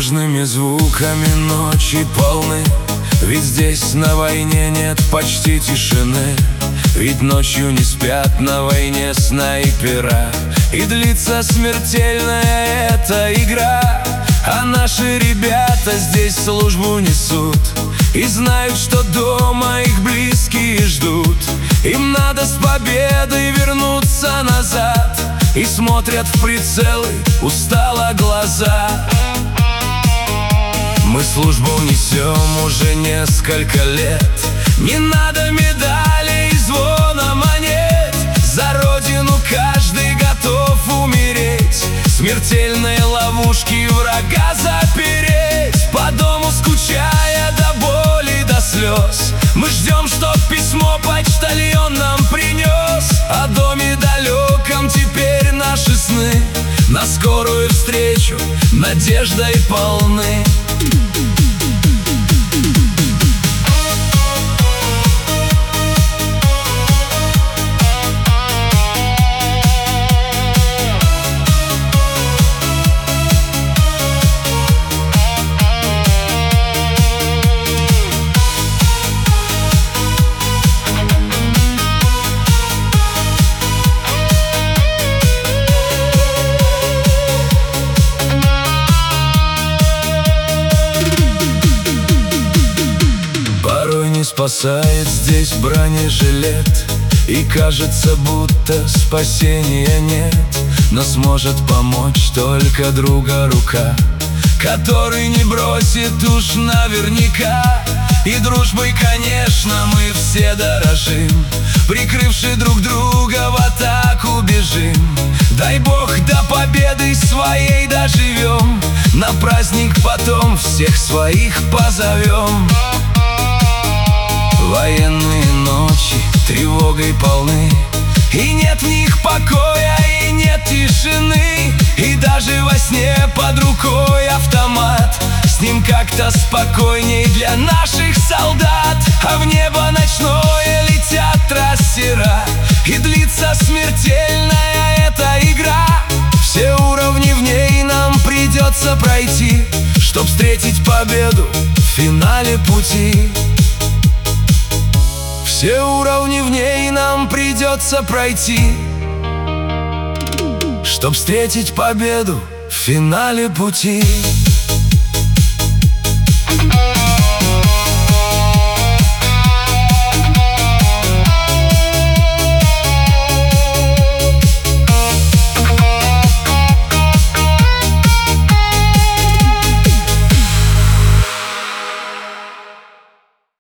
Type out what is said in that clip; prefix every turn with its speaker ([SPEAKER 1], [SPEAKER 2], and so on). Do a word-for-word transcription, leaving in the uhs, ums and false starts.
[SPEAKER 1] тревожными звуками ночи полны. Ведь здесь на войне нет почти тишины. Ведь ночью не спят на войне снайпера. И длится смертельная эта игра. А наши ребята здесь службу несут и знают, что дома их близкие ждут. Им надо с победой вернуться назад. И смотрят в прицелы устало глаза. Мы службу несем уже несколько лет. Не надо медалей и звона монет. За родину каждый готов умереть. Смертельные ловушки врага запереть. По дому скучая до боли, до слез. Мы ждем, чтоб письмо почтальон нам принес. О доме далеком теперь наши сны на скорую встречу надеждой полны. Спасает здесь бронежилет, и кажется, будто спасения нет. Но сможет помочь только друга рука, который не бросит уж наверняка. И дружбой, конечно, мы все дорожим. Прикрывши друг друга в атаку бежим. Дай Бог, до победы своей доживем. На праздник потом всех своих позовем. Военные ночи тревогой полны, и нет в них покоя, и нет тишины. И даже во сне под рукой автомат. С ним как-то спокойней для наших солдат. А в небо ночное летят трассера, и длится смертельная эта игра. Все уровни в ней нам придется пройти, чтоб встретить победу в финале пути. Все уровни в ней нам придется пройти, чтоб встретить победу в финале пути.